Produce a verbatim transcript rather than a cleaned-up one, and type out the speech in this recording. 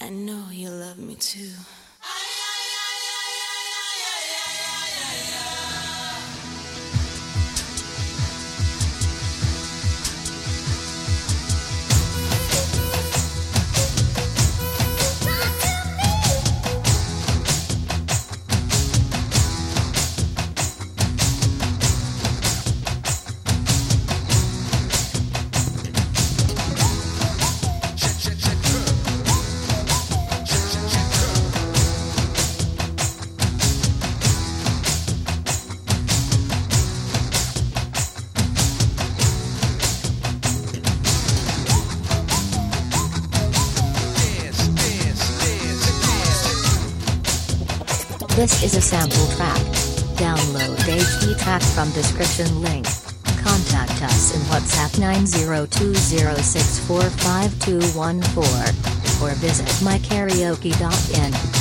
I know you love me too. This is a sample track. Download H D track from description link. Contact us in WhatsApp nine zero two zero six four five two one four or visit my karaoke dot in.